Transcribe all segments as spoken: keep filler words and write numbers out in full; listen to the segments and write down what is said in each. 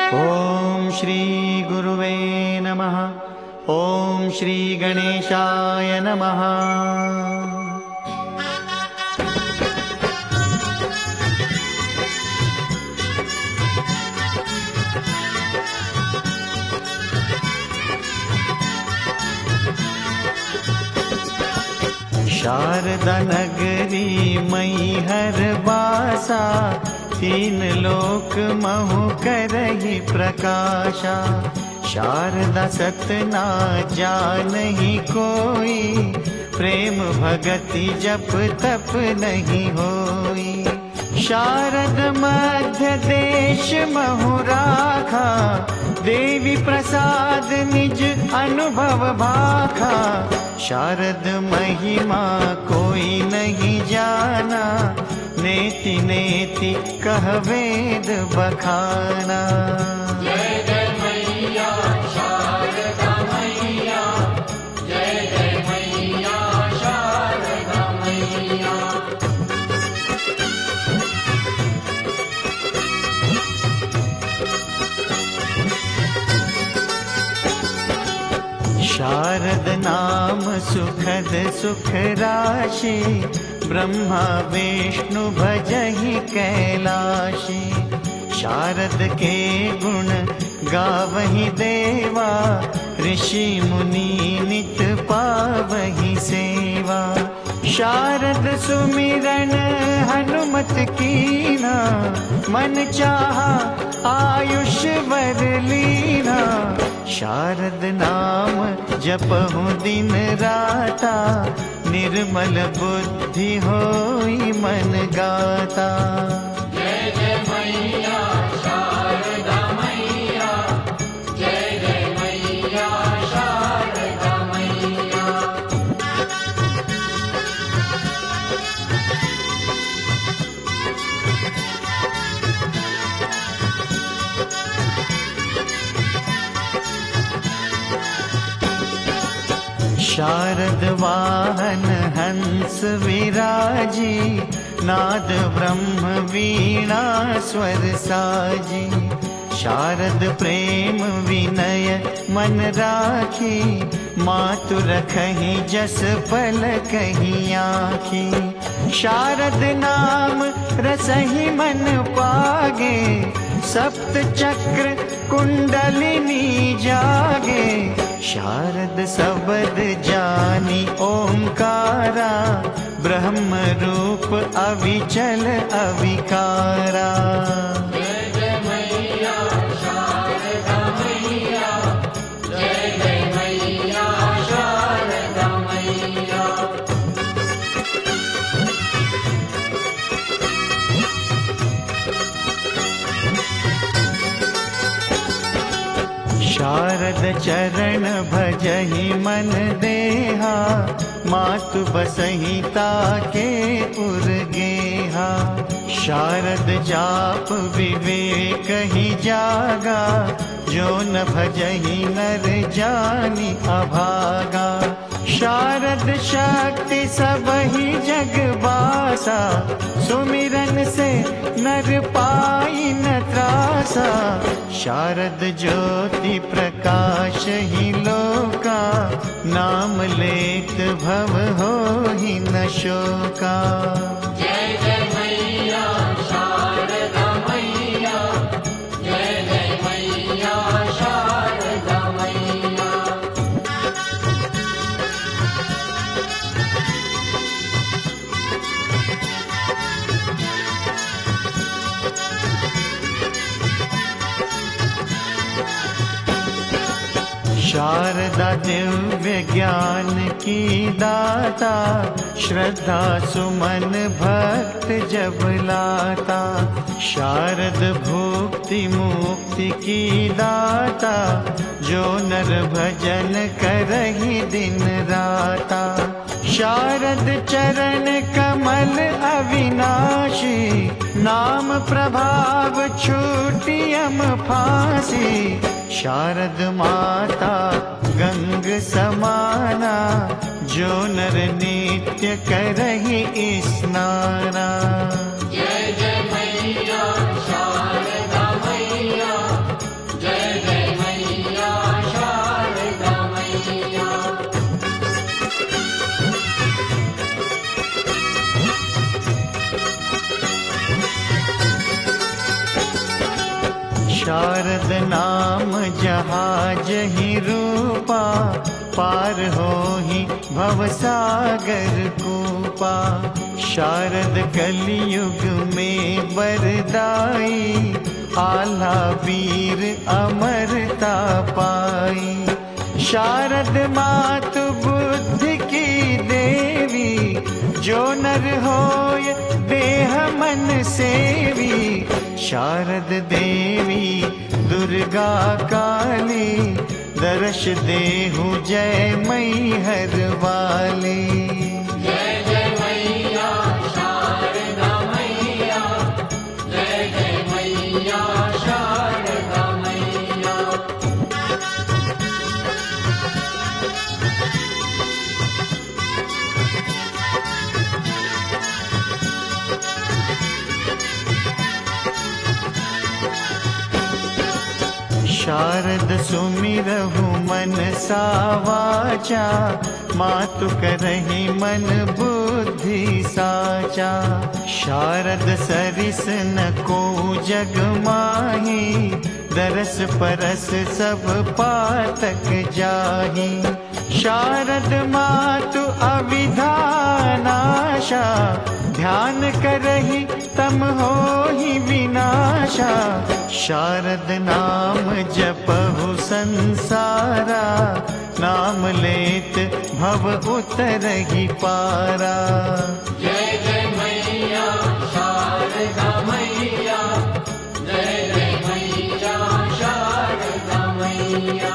ॐ श्री गुरुवे नमः। ॐ श्री गणेशाय नमः। शारदा नगरी मैहर बासा, तीन लोक महु करहि प्रकाशा। शारदा सतना जानहि कोई, प्रेम भगति जप तप नहीं होई। शारद मध्य देश महु राखा, देवी प्रसाद निज अनुभव भाखा। शारद महिमा कोई नहीं जाना, नेति नेति कह वेद बखाना। जय जय मैया शारदा मैया, जय जय मैया शारदा मैया। शारद नाम सुखद सुख राशि, ब्रह्मा विष्णु भजहि कैलाशी। शारद के गुण गावहि देवा, ऋषि मुनि नित पावहि सेवा। शारद सुमिरन हनुमत कीना, मन चाहा आयुष वर लीना। शारद नाम जपहु दिन राता, निर्मल बुद्धि होई मन गाता। जय जय मैया शारदा मैया, जय जय मैया शारदा मैया। शारद वाहन हंस विराजी, नाद ब्रह्म वीणा स्वर साजी। शारद प्रेम विनय मन राखी, मातु रखहि जस पलकहि आँखी। शारद नाम रसहि मन पागे, सप्त चक्र कुंडलिनी जागे। शारद सबद जानी ओंकारा, ब्रह्म रूप अविचल अविकारा। जय जय मैया शारदा मैया, जय जय मैया शारदा मैया। शारद चरण भजहि मन देहा, मातु बसहि ताके उर गेहा। शारद जाप विवेक ही जागा, जो न भजहि नर जानि अभागा। शारद शक्ति सबहि जग बासा, सुमिरन से नर पाई न त्रासा। शारद ज्योति प्रकाश ही लोका, नाम लेत भव होहि न शोका। जय जय मैया शारदा मैया, जय जय मैया शारदा मैया। शारदा दिव्य ज्ञान की दाता, श्रद्धा सुमन भक्त जब लाता। शारद भुक्ति मुक्ति की दाता, जो नर भजन करहि दिन राता। शारद चरण कमल अविनाशी, नाम प्रभाव छूटियम फांसी। शारद माता गंग समाना, जो नर नित्य करहि स्नाना। जय जय मैया शारदा मैया, शारद नाम जहाज ही रूपा, पार हो ही भवसागर कूपा। शारद कलयुग में बरदाई, आला वीर अमरता पाई। शारद मातु बुद्धि की देवी, जो नर होय देह मन सेवी। शारद देवी दुर्गा काली, दर्श देहु जय मैहर वाली। जय जय मैया शारदा मैया, जय जय मैया शारदा मैया। शारद सुमिरहु मन सावाचा, मातु करहि मन बुद्धि साचा। शारद सरिस न को जग माही, दरस परस सब पातक जाही। शारद मातु अविधानाशा, ध्यान करहि तम होहि विनाशा। शारद नाम जपहु संसारा, नाम लेत भव उतरहि पारा। जय जय मैया शारदा मैया, जय जय मैया शारदा मैया।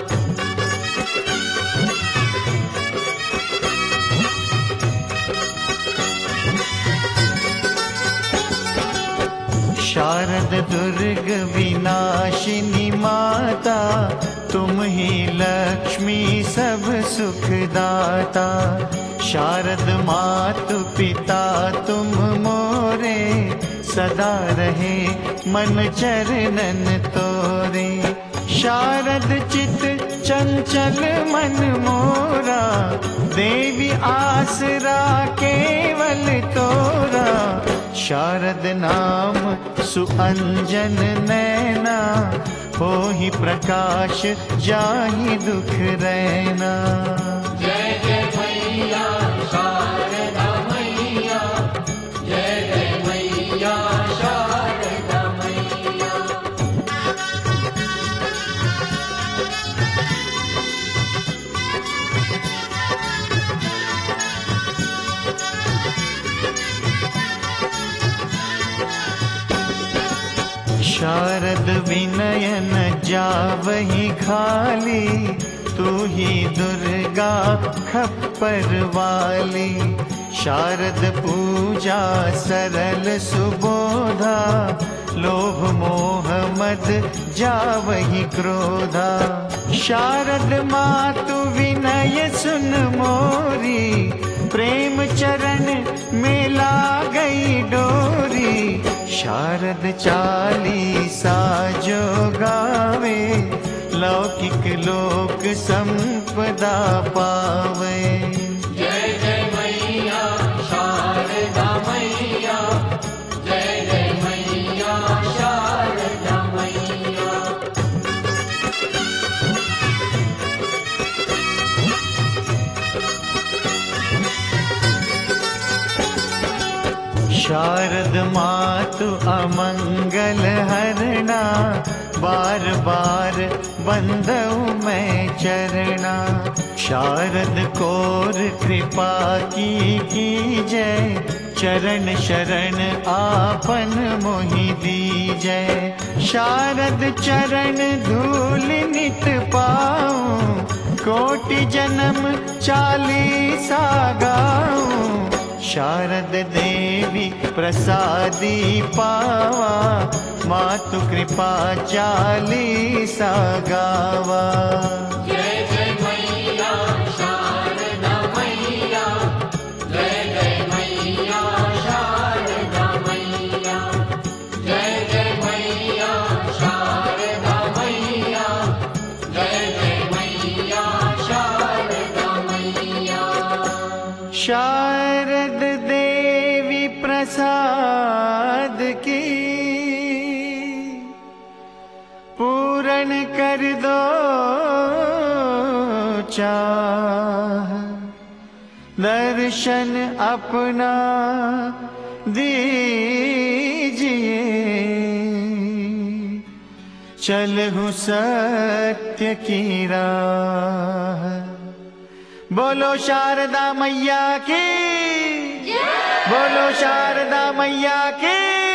शारद दुर्ग विनाशिनी माता, तुम ही लक्ष्मी सब सुख दाता। शारद मातु पिता तुम मोरे, सदा रहे मन चरणन तोरे। शारद चित चंचल मन मोरा, देवी आसरा केवल तोरा। शारद नाम सुअंजन नैना, होहि प्रकाश जाहि दुख रैना। जय जय मैया शारदा मैया, जय जय मैया शारदा मैया। शारद विनयन जावहि खाली, तू ही दुर्गा खप्पर वाली। शारद पूजा सरल सुबोधा, लोभ मोह मद जावहि क्रोधा। शारद मातु विनय सुन मोरी, प्रेम चरण में ला गई डोरी। शारद चालीसा जो गावे, लौकिक लोक संपदा पावे। जय जय मैया शारदा मैया, जय जय मैया शारदा मैया। शारद मातु अमंगल हरणा, बार बार बंदऊ मैं चरणा। शारद कोर कृपा की कीजय, चरण शरण आपन मोहि दीजय। शारद चरण धूल नित पाऊं, कोटि जन्म चालीसा गाऊं। शारद देवी प्रसादी पावा, मातु कृपा चालीसा गावा। जय जय मैया शारदा मैया, जय जय मैया शारदा मैया। जय जय मैया शारदा मैया, जय जय मैया शारदा मैया। शारद देवी प्रसाद की, दर्शन अपना दीजिए, चलहूँ सत्य की राह। बोलो शारदा मैया की, बोलो शारदा मैया की।